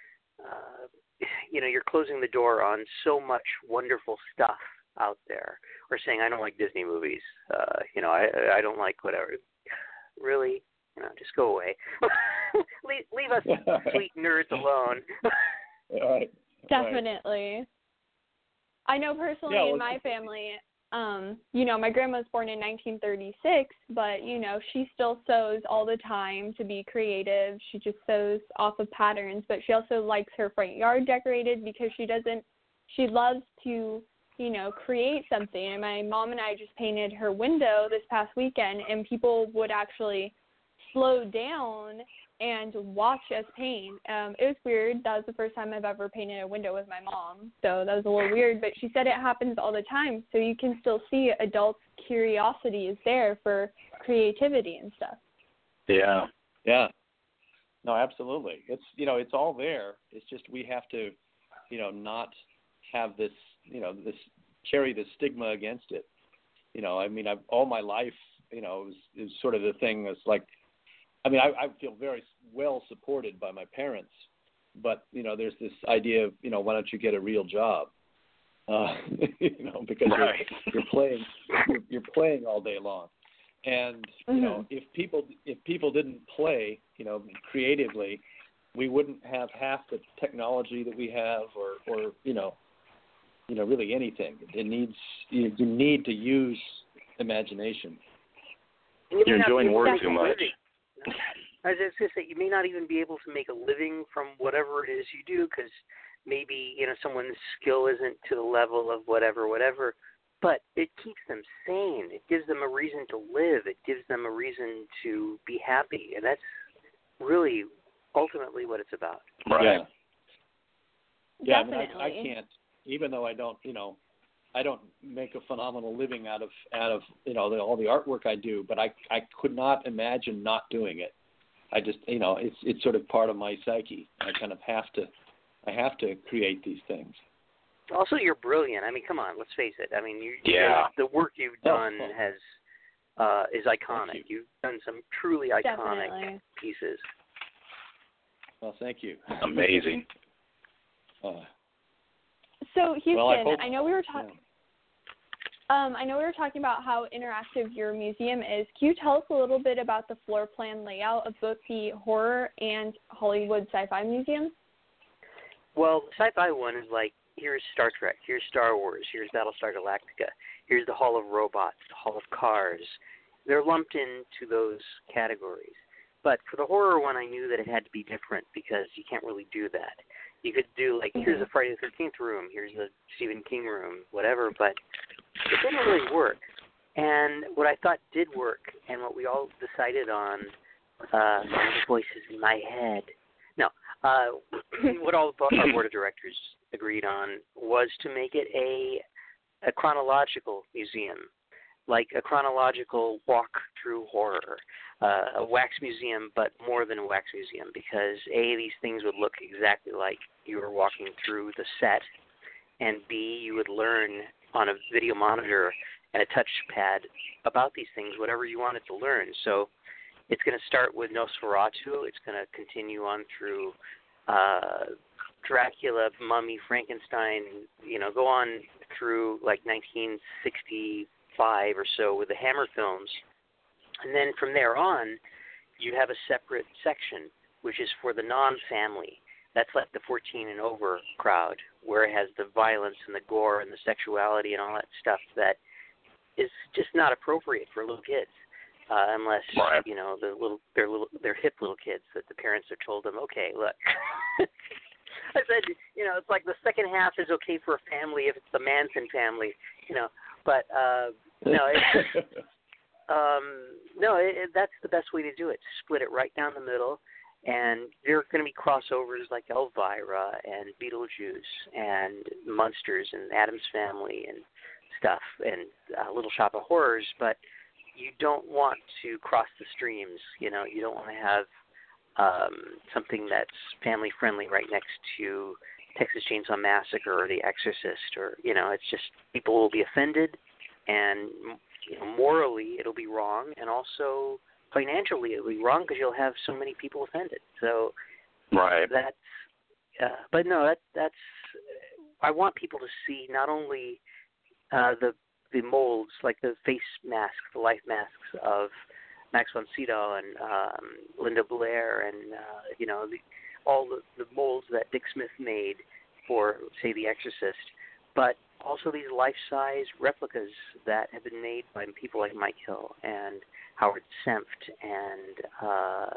uh, you know, you're closing the door on so much wonderful stuff out there, or saying I don't like Disney movies. Uh, you know, I I don't like whatever. Really, you know, just go away. leave, leave us sweet nerds alone. All right. Definitely. Right. I know personally yeah, well, in my family, um, you know, my grandma was born in nineteen thirty-six, but, you know, she still sews all the time to be creative. She just sews off of patterns, but she also likes her front yard decorated because she doesn't, she loves to, you know, create something. And my mom and I just painted her window this past weekend, and people would actually slow down and watch us paint. Um, it was weird. That was the first time I've ever painted a window with my mom, so that was a little weird. But she said it happens all the time, so you can still see adults' curiosity is there for creativity and stuff. Yeah, yeah. No, absolutely. It's, you know, it's all there. It's just we have to, you know, not have this, you know, this carry the stigma against it. You know, I mean, I've all my life, you know, it was, it was sort of the thing that's like, I mean, I, I feel very well supported by my parents, but, you know, there's this idea of, you know, why don't you get a real job? Uh, you know, because right. you're, you're playing, you're, you're playing all day long. And, you mm-hmm. know, if people, if people didn't play, you know, creatively, we wouldn't have half the technology that we have or, or, you know, you know, really anything. It needs, you, you need to use imagination. You're enjoying work too much. I was just going to say, you may not even be able to make a living from whatever it is you do because maybe, you know, someone's skill isn't to the level of whatever, whatever, but it keeps them sane. It gives them a reason to live. It gives them a reason to be happy, and that's really ultimately what it's about. Right. Yeah, Definitely. I, mean, I, I can't, even though I don't, you know, I don't make a phenomenal living out of out of you know the, all the artwork I do, but I I could not imagine not doing it. I just you know it's it's sort of part of my psyche. I kind of have to I have to create these things. Also, you're brilliant. I mean, come on, let's face it. I mean, you yeah. the work you've done oh, oh. has uh, is iconic. You. You've done some truly iconic Definitely. pieces. Well, thank you. Amazing. uh, So Houston, well, I, hope, I know we were talking. Yeah. Um, I know we were talking about how interactive your museum is. Can you tell us a little bit about the floor plan layout of both the horror and Hollywood sci-fi museums? Well, the sci-fi one is like, here's Star Trek, here's Star Wars, here's Battlestar Galactica, here's the Hall of Robots, the Hall of Cars. They're lumped into those categories. But for the horror one, I knew that it had to be different because you can't really do that. You could do, like, here's a Friday the thirteenth room, here's the Stephen King room, whatever, but it didn't really work. And what I thought did work, and what we all decided on, uh, my voices in my head, no, uh, what all our board of directors agreed on was to make it a, a chronological museum, like a chronological walk through horror. Uh, a wax museum, but more than a wax museum, because A, these things would look exactly like you were walking through the set, and B, you would learn on a video monitor and a touchpad about these things, whatever you wanted to learn. So it's going to start with Nosferatu. It's going to continue on through uh, Dracula, Mummy, Frankenstein, you know, go on through like nineteen sixty-five or so with the Hammer films. And then from there on, you have a separate section, which is for the non-family. That's like the fourteen and over crowd, where it has the violence and the gore and the sexuality and all that stuff that is just not appropriate for little kids, uh, unless right. you know the little they're little they're hip little kids that the parents have told them, okay, look. I said, you know, it's like the second half is okay for a family if it's the Manson family, you know, but uh, no, it's um, no, it, it, that's the best way to do it. Split it right down the middle. And there are going to be crossovers like Elvira and Beetlejuice and Monsters and Addams Family and stuff and uh, Little Shop of Horrors, but you don't want to cross the streams. You know, you don't want to have um, something that's family friendly right next to Texas Chainsaw Massacre or The Exorcist, or you know, it's just people will be offended, and you know, morally it'll be wrong, and also financially it'll be wrong because you'll have so many people offended. So right. that's, uh, but no, that that's. I want people to see not only uh, the the molds, like the face masks, the life masks of Max von Sydow and um, Linda Blair, and uh, you know the, all the, the molds that Dick Smith made for, say, The Exorcist, but also these life-size replicas that have been made by people like Mike Hill and Howard Senft and uh,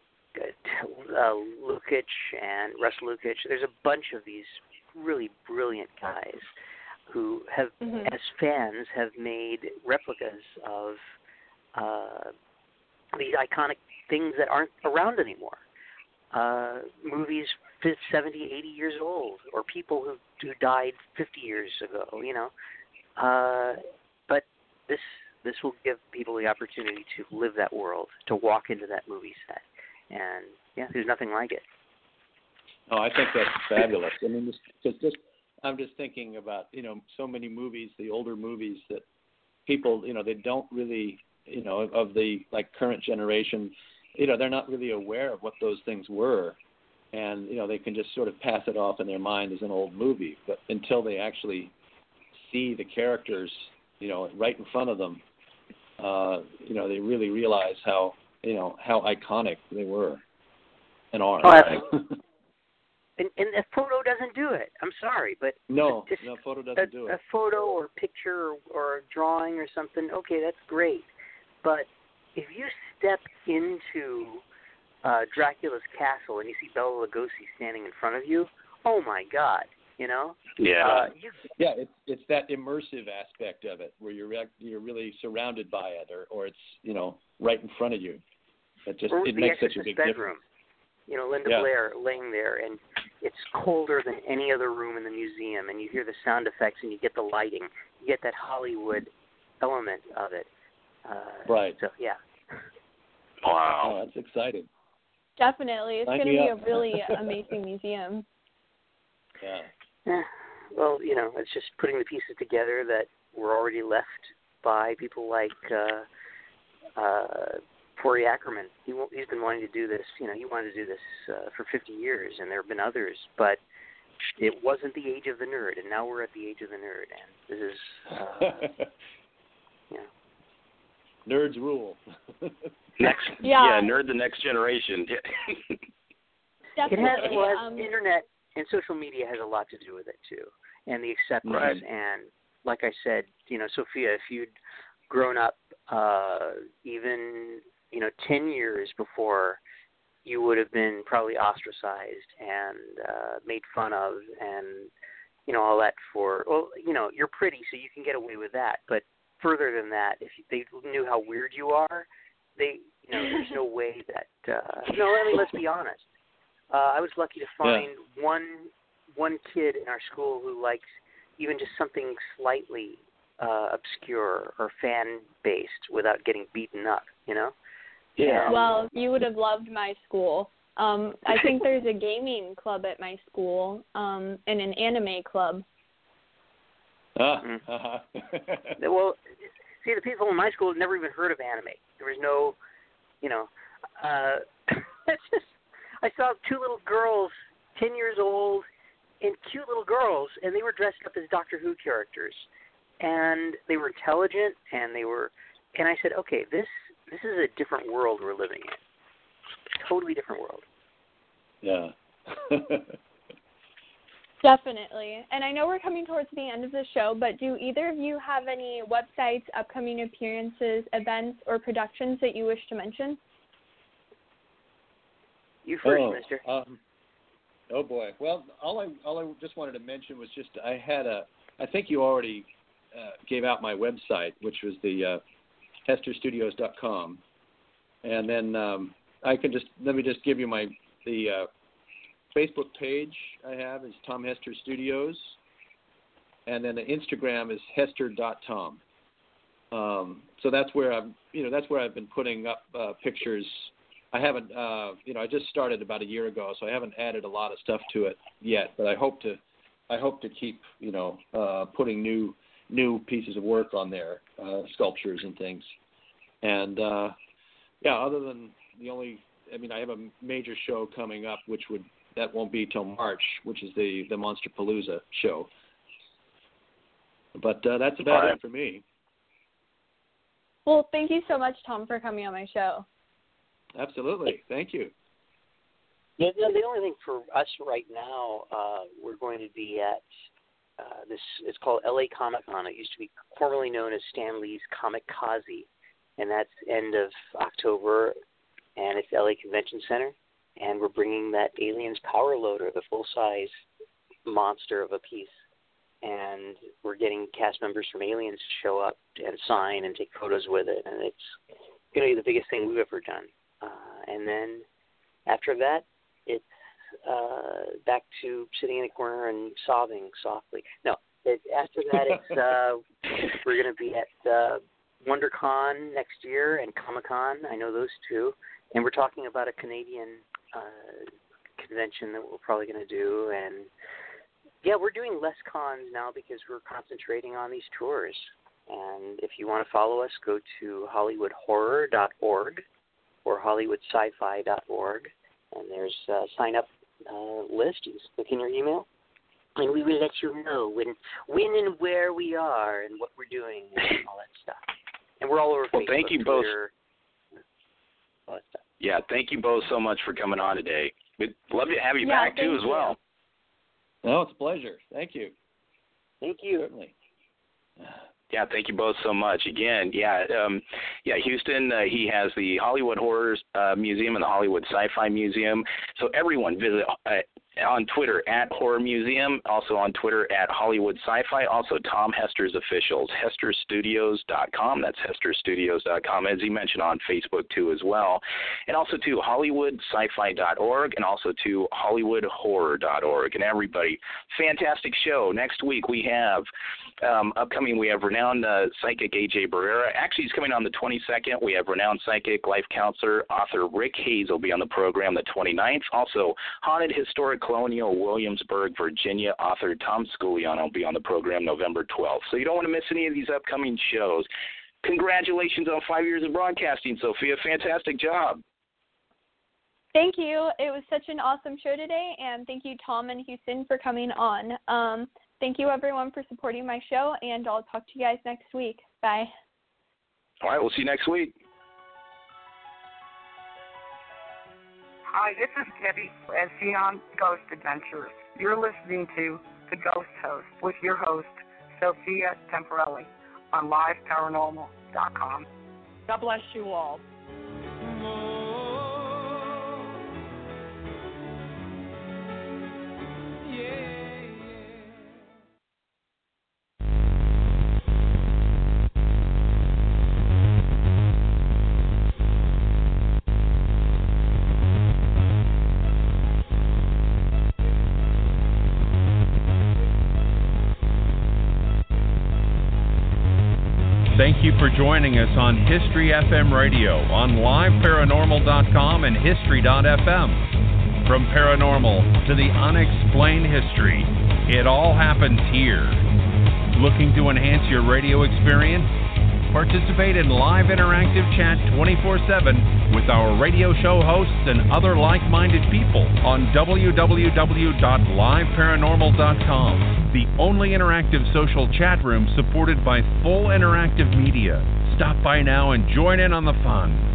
uh, Lukic and Russ Lukic. There's a bunch of these really brilliant guys who have, mm-hmm. as fans, have made replicas of uh, these iconic things that aren't around anymore. Uh, movies seventy, eighty years old, or people who, who died fifty years ago, you know. Uh, but this this will give people the opportunity to live that world, to walk into that movie set. And, yeah, there's nothing like it. Oh, I think that's fabulous. I mean, just, just I'm just thinking about, you know, so many movies, the older movies that people, you know, they don't really, you know, of the, like, current generation, you know, they're not really aware of what those things were. And, you know, they can just sort of pass it off in their mind as an old movie. But until they actually see the characters, you know, right in front of them, uh, you know, they really realize how, you know, how iconic they were and are. Oh, absolutely. And, and a photo doesn't do it. I'm sorry, but no, just no photo doesn't a, do it. A photo or a picture or, or a drawing or something, okay, that's great. But if you step into uh, Dracula's castle and you see Bela Lugosi standing in front of you, oh my God, you know? Yeah. Uh, you, yeah, it's it's that immersive aspect of it where you're you're really surrounded by it, or, or it's, you know, right in front of you. It just or it the makes such a Exorcist big bedroom. difference. You know, Linda yeah. Blair laying there, and it's colder than any other room in the museum, and you hear the sound effects, and you get the lighting. You get that Hollywood element of it. Uh, right. So, yeah. Wow. Oh, that's exciting. Definitely. It's Sign going to me be up. a really amazing museum. Yeah. Yeah. Well, you know, it's just putting the pieces together that were already left by people like uh, uh, Corey Ackerman. He, he's been wanting to do this, you know, he wanted to do this uh, for fifty years, and there have been others, but it wasn't the age of the nerd, and now we're at the age of the nerd, and this is, uh, you know. Nerds rule. Next, yeah. yeah, nerd the next generation. Definitely. It has, well, um, internet and social media has a lot to do with it, too, and the acceptance, right. and like I said, you know, Sophia, if you'd grown up uh, even, you know, ten years before, you would have been probably ostracized and uh, made fun of and, you know, all that for, well, you know, you're pretty, so you can get away with that. But further than that, if they knew how weird you are, they, you know, there's no way that, uh, no, I mean, let's be honest. Uh, I was lucky to find yeah. one one kid in our school who liked even just something slightly uh, obscure or fan-based without getting beaten up, you know? Yeah. Well, you would have loved my school. Um, I think there's a gaming club at my school um, and an anime club. Ah, Mm. uh-huh. Well, see, the people in my school had never even heard of anime. There was no, you know, uh, it's just, I saw two little girls, ten years old, and cute little girls, and they were dressed up as Doctor Who characters, and they were intelligent, and they were, and I said, okay, this this is a different world we're living in, totally different world. Yeah. Definitely. And I know we're coming towards the end of the show, but do either of you have any websites, upcoming appearances, events, or productions that you wish to mention? You first, oh, mister. Um, oh, boy. Well, all I all I just wanted to mention was just I had a, I think you already uh, gave out my website, which was the uh, hester studios dot com. And then um, I can just, let me just give you my, the, uh, Facebook page I have is Tom Hester Studios, and then the Instagram is hester dot tom. Um, so that's where I'm, you know, that's where I've been putting up uh, pictures. I haven't, uh, you know, I just started about a year ago, so I haven't added a lot of stuff to it yet. But I hope to, I hope to keep, you know, uh, putting new, new pieces of work on there, uh, sculptures and things. And uh, yeah, other than the only, I mean, I have a major show coming up, which would. That won't be till March, which is the, the Monsterpalooza show. But uh, that's about right. it for me. Well, thank you so much, Tom, for coming on my show. Absolutely. Thank you. Yeah, the only thing for us right now, uh, we're going to be at uh, this, it's called L A Comic Con. It used to be formerly known as Stan Lee's Comic-Kazi, and that's end of October, and it's L A Convention Center. And we're bringing that Aliens Power Loader, the full-size monster of a piece. And we're getting cast members from Aliens to show up and sign and take photos with it. And it's going to be the biggest thing we've ever done. Uh, and then after that, it's uh, back to sitting in a corner and sobbing softly. No, it, after that, it's uh, we're going to be at uh, WonderCon next year and Comic-Con. I know those two. And we're talking about a Canadian uh, convention that we're probably going to do. And, yeah, we're doing less cons now because we're concentrating on these tours. And if you want to follow us, go to hollywood horror dot org or hollywood sci fi dot org. And there's a sign-up uh, list. You just click in your email. And we will let you know when, when and where we are and what we're doing and all that stuff. And we're all over well, Facebook, thank you Twitter, both. all that stuff. Yeah, thank you both so much for coming on today. We'd love to have you yeah, back, too, as well. No, it's a pleasure. Thank you. Thank you. Certainly. Yeah, thank you both so much. Again, yeah, um, yeah, Houston, uh, he has the Hollywood Horror uh, Museum and the Hollywood Sci-Fi Museum. So everyone visit uh, on Twitter at Horror Museum, also on Twitter at Hollywood Sci-Fi, also Tom Hester's Officials, hester studios dot com. That's hester studios dot com, as he mentioned on Facebook, too, as well. And also to hollywood sci fi dot org and also to hollywood horror dot org. And everybody, fantastic show. Next week we have, um, upcoming, we have renowned uh, psychic A J Barrera. Actually, he's coming on the twenty-second. We have renowned psychic, life counselor, author Rick Hayes will be on the program the twenty-ninth. Also, haunted historic colonial Williamsburg, Virginia, author Tom Sculion will be on the program November twelfth. So you don't want to miss any of these upcoming shows. Congratulations on five years of broadcasting, Sophia. Fantastic job. Thank you. It was such an awesome show today, and thank you, Tom and Houston, for coming on. Um, thank you, everyone, for supporting my show, and I'll talk to you guys next week. Bye. All right, we'll see you next week. Hi, this is Debbie at Xeon Ghost Adventures. You're listening to The Ghost Host with your host, Sophia Temporelli, on live paranormal dot com. God bless you all. Thank you for joining us on History F M Radio on live paranormal dot com and history dot f m. From paranormal to the unexplained history, it all happens here. Looking to enhance your radio experience? Participate in live interactive chat twenty-four seven with our radio show hosts and other like-minded people on w w w dot live paranormal dot com, the only interactive social chat room supported by full interactive media. Stop by now and join in on the fun.